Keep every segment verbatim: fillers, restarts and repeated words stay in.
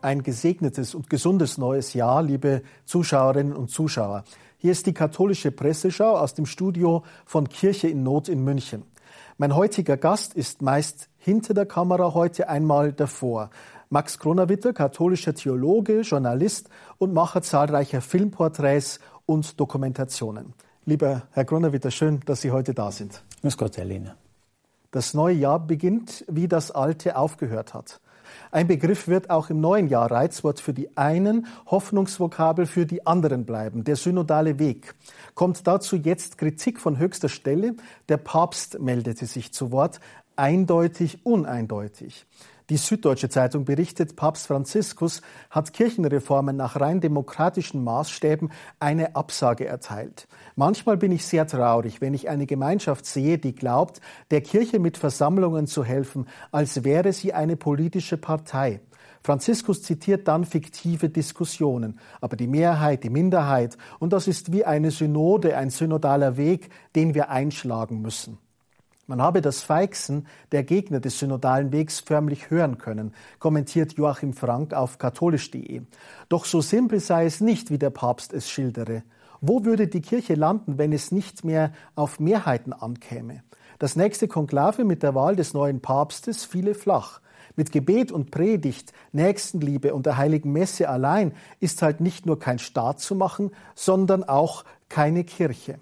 ein gesegnetes und gesundes neues Jahr, liebe Zuschauerinnen und Zuschauer. Hier ist die katholische Presseschau aus dem Studio von Kirche in Not in München. Mein heutiger Gast ist meist hinter der Kamera, heute einmal davor. Max Kronawitter, katholischer Theologe, Journalist und Macher zahlreicher Filmporträts und Dokumentationen. Lieber Herr Kronawitter, schön, dass Sie heute da sind. Grüß Gott, Herr Lehner. Das neue Jahr beginnt, wie das alte aufgehört hat. Ein Begriff wird auch im neuen Jahr Reizwort für die einen, Hoffnungsvokabel für die anderen bleiben, der synodale Weg. Kommt dazu jetzt Kritik von höchster Stelle? Der Papst meldete sich zu Wort, eindeutig, uneindeutig. Die Süddeutsche Zeitung berichtet, Papst Franziskus hat Kirchenreformen nach rein demokratischen Maßstäben eine Absage erteilt. Manchmal bin ich sehr traurig, wenn ich eine Gemeinschaft sehe, die glaubt, der Kirche mit Versammlungen zu helfen, als wäre sie eine politische Partei. Franziskus zitiert dann fiktive Diskussionen, aber die Mehrheit, die Minderheit, und das ist wie eine Synode, ein synodaler Weg, den wir einschlagen müssen. Man habe das Feixen der Gegner des synodalen Wegs förmlich hören können, kommentiert Joachim Frank auf katholisch punkt de. Doch so simpel sei es nicht, wie der Papst es schildere. Wo würde die Kirche landen, wenn es nicht mehr auf Mehrheiten ankäme? Das nächste Konklave mit der Wahl des neuen Papstes fiele flach. Mit Gebet und Predigt, Nächstenliebe und der Heiligen Messe allein ist halt nicht nur kein Staat zu machen, sondern auch keine Kirche.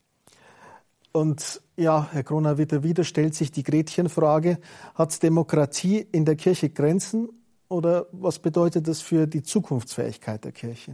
Und ja, Herr Kronawitter, wieder stellt sich die Gretchenfrage, hat Demokratie in der Kirche Grenzen oder was bedeutet das für die Zukunftsfähigkeit der Kirche?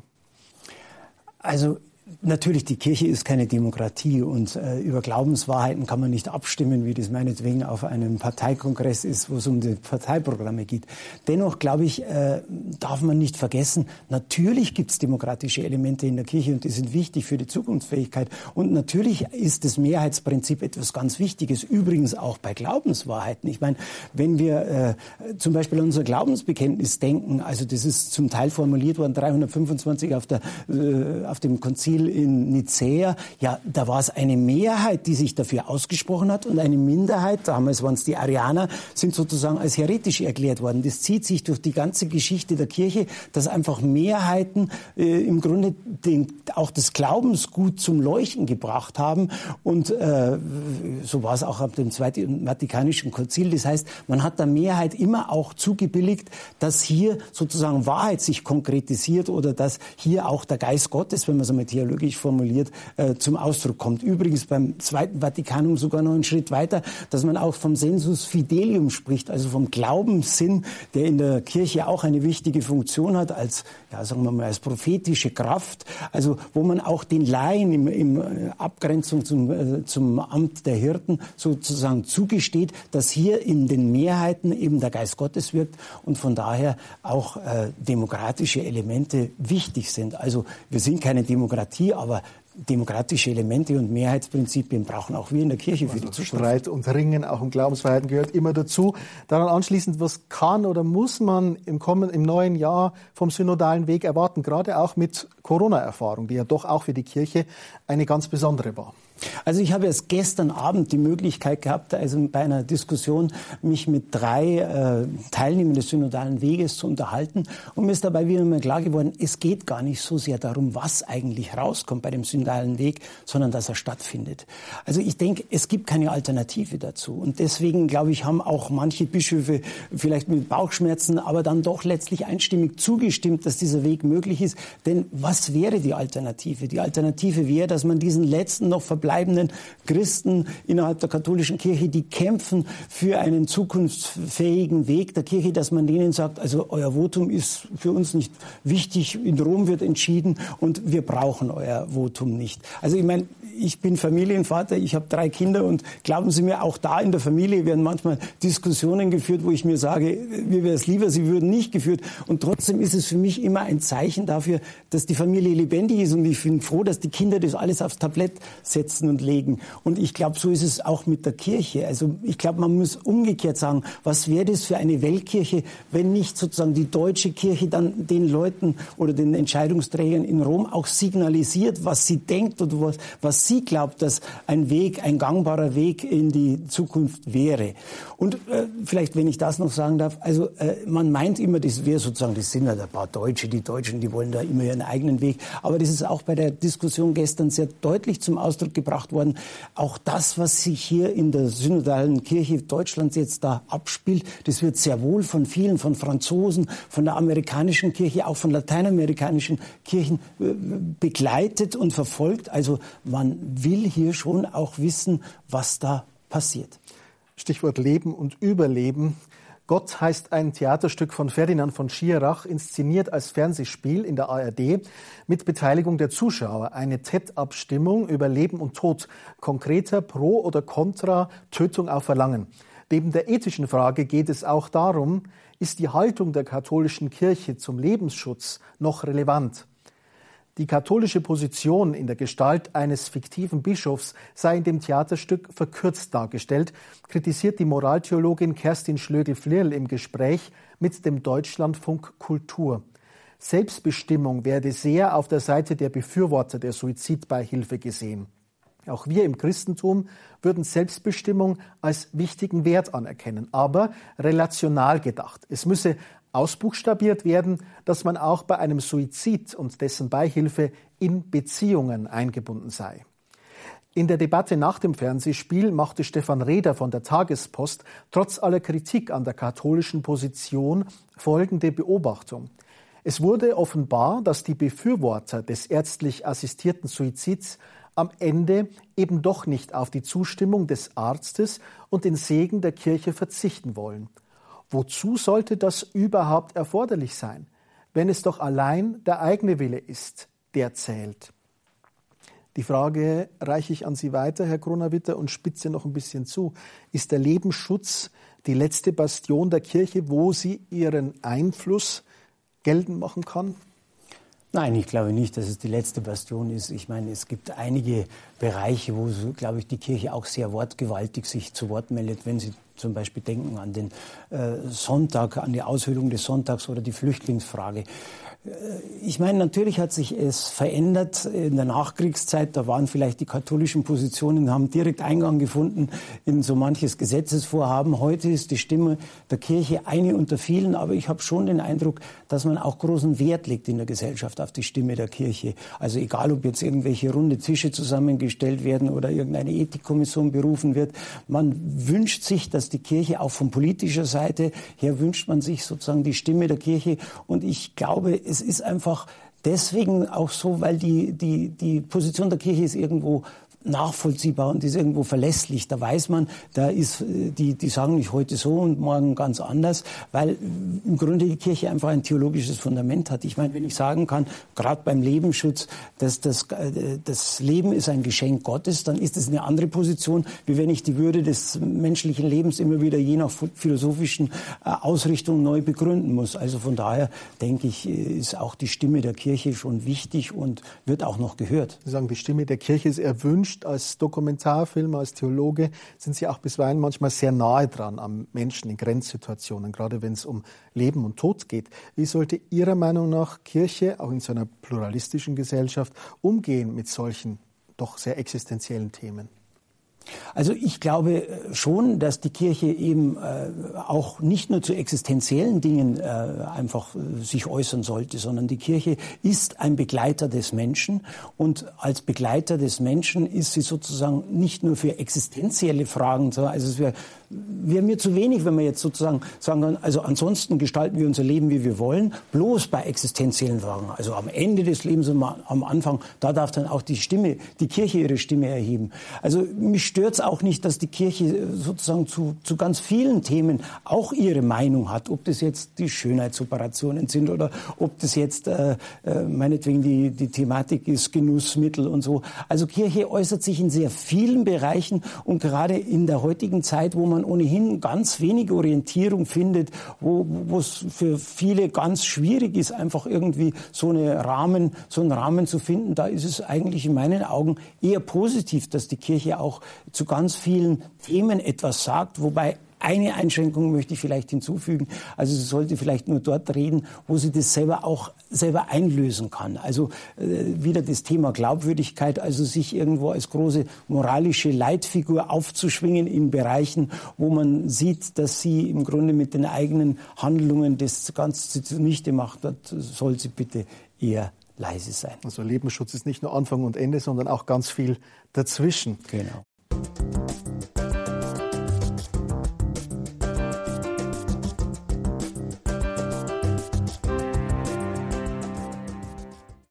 Also natürlich, die Kirche ist keine Demokratie und äh, über Glaubenswahrheiten kann man nicht abstimmen, wie das meinetwegen auf einem Parteikongress ist, wo es um die Parteiprogramme geht. Dennoch, glaube ich, äh, darf man nicht vergessen, natürlich gibt es demokratische Elemente in der Kirche und die sind wichtig für die Zukunftsfähigkeit. Und natürlich ist das Mehrheitsprinzip etwas ganz Wichtiges, übrigens auch bei Glaubenswahrheiten. Ich meine, wenn wir äh, zum Beispiel an unser Glaubensbekenntnis denken, also das ist zum Teil formuliert worden, dreihundertfünfundzwanzig auf, der, äh, auf dem Konzil in Nicäa, ja, da war es eine Mehrheit, die sich dafür ausgesprochen hat und eine Minderheit, damals waren es die Arianer, sind sozusagen als heretisch erklärt worden. Das zieht sich durch die ganze Geschichte der Kirche, dass einfach Mehrheiten äh, im Grunde den, auch das Glaubensgut zum Leuchten gebracht haben und äh, so war es auch ab dem Zweiten Vatikanischen Konzil. Das heißt, man hat der Mehrheit immer auch zugebilligt, dass hier sozusagen Wahrheit sich konkretisiert oder dass hier auch der Geist Gottes, wenn man es einmal theologisch formuliert, äh, zum Ausdruck kommt. Übrigens beim Zweiten Vatikanum sogar noch einen Schritt weiter, dass man auch vom Sensus Fidelium spricht, also vom Glaubenssinn, der in der Kirche auch eine wichtige Funktion hat, als, ja, sagen wir mal, als prophetische Kraft, also wo man auch den Laien im, im äh, Abgrenzung zum, äh, zum Amt der Hirten sozusagen zugesteht, dass hier in den Mehrheiten eben der Geist Gottes wirkt und von daher auch äh, demokratische Elemente wichtig sind. Also wir sind keine Demokratie, aber demokratische Elemente und Mehrheitsprinzipien brauchen auch wir in der Kirche für die Zukunft. Streit und Ringen, auch um Glaubensfreiheiten gehört immer dazu. Daran anschließend, was kann oder muss man im kommenden, im neuen Jahr vom synodalen Weg erwarten, gerade auch mit Corona-Erfahrung, die ja doch auch für die Kirche eine ganz besondere war? Also ich habe erst gestern Abend die Möglichkeit gehabt, also bei einer Diskussion mich mit drei äh, Teilnehmern des synodalen Weges zu unterhalten. Und mir ist dabei wieder mal klar geworden, es geht gar nicht so sehr darum, was eigentlich rauskommt bei dem synodalen Weg, sondern dass er stattfindet. Also ich denke, es gibt keine Alternative dazu. Und deswegen, glaube ich, haben auch manche Bischöfe vielleicht mit Bauchschmerzen, aber dann doch letztlich einstimmig zugestimmt, dass dieser Weg möglich ist. Denn was wäre die Alternative? Die Alternative wäre, dass man diesen letzten noch verbleibenden Christen innerhalb der katholischen Kirche, die kämpfen für einen zukunftsfähigen Weg der Kirche, dass man denen sagt, also euer Votum ist für uns nicht wichtig, in Rom wird entschieden und wir brauchen euer Votum nicht. Also ich meine, ich bin Familienvater, ich habe drei Kinder und glauben Sie mir, auch da in der Familie werden manchmal Diskussionen geführt, wo ich mir sage, mir wäre es lieber, sie würden nicht geführt. Und trotzdem ist es für mich immer ein Zeichen dafür, dass die Familie lebendig ist und ich bin froh, dass die Kinder das alles aufs Tablett setzen. setzen und legen. Und ich glaube, so ist es auch mit der Kirche. Also ich glaube, man muss umgekehrt sagen, was wäre das für eine Weltkirche, wenn nicht sozusagen die deutsche Kirche dann den Leuten oder den Entscheidungsträgern in Rom auch signalisiert, was sie denkt oder was, was sie glaubt, dass ein Weg, ein gangbarer Weg in die Zukunft wäre. Und äh, vielleicht, wenn ich das noch sagen darf, also äh, man meint immer, das wäre sozusagen, das sind halt ein paar Deutsche, die Deutschen, die wollen da immer ihren eigenen Weg. Aber das ist auch bei der Diskussion gestern sehr deutlich zum Ausdruck gebracht worden. Auch das, was sich hier in der synodalen Kirche Deutschlands jetzt da abspielt, das wird sehr wohl von vielen, von Franzosen, von der amerikanischen Kirche, auch von lateinamerikanischen Kirchen äh, begleitet und verfolgt. Also man will hier schon auch wissen, was da passiert. Stichwort Leben und Überleben. Gott heißt ein Theaterstück von Ferdinand von Schirach, inszeniert als Fernsehspiel in der A R D mit Beteiligung der Zuschauer. Eine T E D-Abstimmung über Leben und Tod, konkreter pro oder contra Tötung auf Verlangen. Neben der ethischen Frage geht es auch darum, ist die Haltung der katholischen Kirche zum Lebensschutz noch relevant? Die katholische Position in der Gestalt eines fiktiven Bischofs sei in dem Theaterstück verkürzt dargestellt, kritisiert die Moraltheologin Kerstin Schlögl-Flirl im Gespräch mit dem Deutschlandfunk Kultur. Selbstbestimmung werde sehr auf der Seite der Befürworter der Suizidbeihilfe gesehen. Auch wir im Christentum würden Selbstbestimmung als wichtigen Wert anerkennen, aber relational gedacht. Es müsse ausbuchstabiert werden, dass man auch bei einem Suizid und dessen Beihilfe in Beziehungen eingebunden sei. In der Debatte nach dem Fernsehspiel machte Stefan Reder von der Tagespost trotz aller Kritik an der katholischen Position folgende Beobachtung. Es wurde offenbar, dass die Befürworter des ärztlich assistierten Suizids am Ende eben doch nicht auf die Zustimmung des Arztes und den Segen der Kirche verzichten wollen. Wozu sollte das überhaupt erforderlich sein, wenn es doch allein der eigene Wille ist, der zählt? Die Frage reiche ich an Sie weiter, Herr Kronawitter, und spitze noch ein bisschen zu. Ist der Lebensschutz die letzte Bastion der Kirche, wo sie ihren Einfluss geltend machen kann? Nein, ich glaube nicht, dass es die letzte Bastion ist. Ich meine, es gibt einige Bereiche, wo, glaube ich, die Kirche auch sehr wortgewaltig sich zu Wort meldet, wenn Sie zum Beispiel denken an den äh, Sonntag, an die Aushöhlung des Sonntags oder die Flüchtlingsfrage. Ich meine, natürlich hat sich es verändert in der Nachkriegszeit. Da waren vielleicht die katholischen Positionen, haben direkt Eingang gefunden in so manches Gesetzesvorhaben. Heute ist die Stimme der Kirche eine unter vielen. Aber ich habe schon den Eindruck, dass man auch großen Wert legt in der Gesellschaft auf die Stimme der Kirche. Also egal, ob jetzt irgendwelche runde Tische zusammengestellt werden oder irgendeine Ethikkommission berufen wird. Man wünscht sich, dass die Kirche auch von politischer Seite her wünscht man sich sozusagen die Stimme der Kirche. Und ich glaube, es ist einfach deswegen auch so, weil die, die, die Position der Kirche ist irgendwo nachvollziehbar und ist irgendwo verlässlich. Da weiß man, da ist, die, die sagen nicht heute so und morgen ganz anders, weil im Grunde die Kirche einfach ein theologisches Fundament hat. Ich meine, wenn ich sagen kann, gerade beim Lebensschutz, dass das, das Leben ist ein Geschenk Gottes, dann ist es eine andere Position, wie wenn ich die Würde des menschlichen Lebens immer wieder je nach philosophischen Ausrichtung neu begründen muss. Also von daher denke ich, ist auch die Stimme der Kirche schon wichtig und wird auch noch gehört. Sie sagen, die Stimme der Kirche ist erwünscht. Als Dokumentarfilmer, als Theologe sind Sie auch bisweilen manchmal sehr nahe dran am Menschen in Grenzsituationen, gerade wenn es um Leben und Tod geht. Wie sollte Ihrer Meinung nach Kirche, auch in so einer pluralistischen Gesellschaft, umgehen mit solchen doch sehr existenziellen Themen? Also ich glaube schon, dass die Kirche eben äh, auch nicht nur zu existenziellen Dingen äh, einfach äh, sich äußern sollte, sondern die Kirche ist ein Begleiter des Menschen und als Begleiter des Menschen ist sie sozusagen nicht nur für existenzielle Fragen, also es wäre wäre mir zu wenig, wenn wir jetzt sozusagen sagen können, also ansonsten gestalten wir unser Leben, wie wir wollen, bloß bei existenziellen Fragen. Also am Ende des Lebens und am Anfang, da darf dann auch die Stimme, die Kirche ihre Stimme erheben. Also mich stört es auch nicht, dass die Kirche sozusagen zu, zu ganz vielen Themen auch ihre Meinung hat, ob das jetzt die Schönheitsoperationen sind oder ob das jetzt äh, äh, meinetwegen die, die Thematik ist, Genussmittel und so. Also Kirche äußert sich in sehr vielen Bereichen und gerade in der heutigen Zeit, wo man ohnehin ganz wenig Orientierung findet, wo es für viele ganz schwierig ist, einfach irgendwie so, eine Rahmen, so einen Rahmen zu finden, da ist es eigentlich in meinen Augen eher positiv, dass die Kirche auch zu ganz vielen Themen etwas sagt, wobei eine Einschränkung möchte ich vielleicht hinzufügen. Also sie sollte vielleicht nur dort reden, wo sie das selber auch selber einlösen kann. Also äh, wieder das Thema Glaubwürdigkeit, also sich irgendwo als große moralische Leitfigur aufzuschwingen in Bereichen, wo man sieht, dass sie im Grunde mit den eigenen Handlungen das Ganze zunichte macht, das soll sie bitte eher leise sein. Also Lebensschutz ist nicht nur Anfang und Ende, sondern auch ganz viel dazwischen. Genau.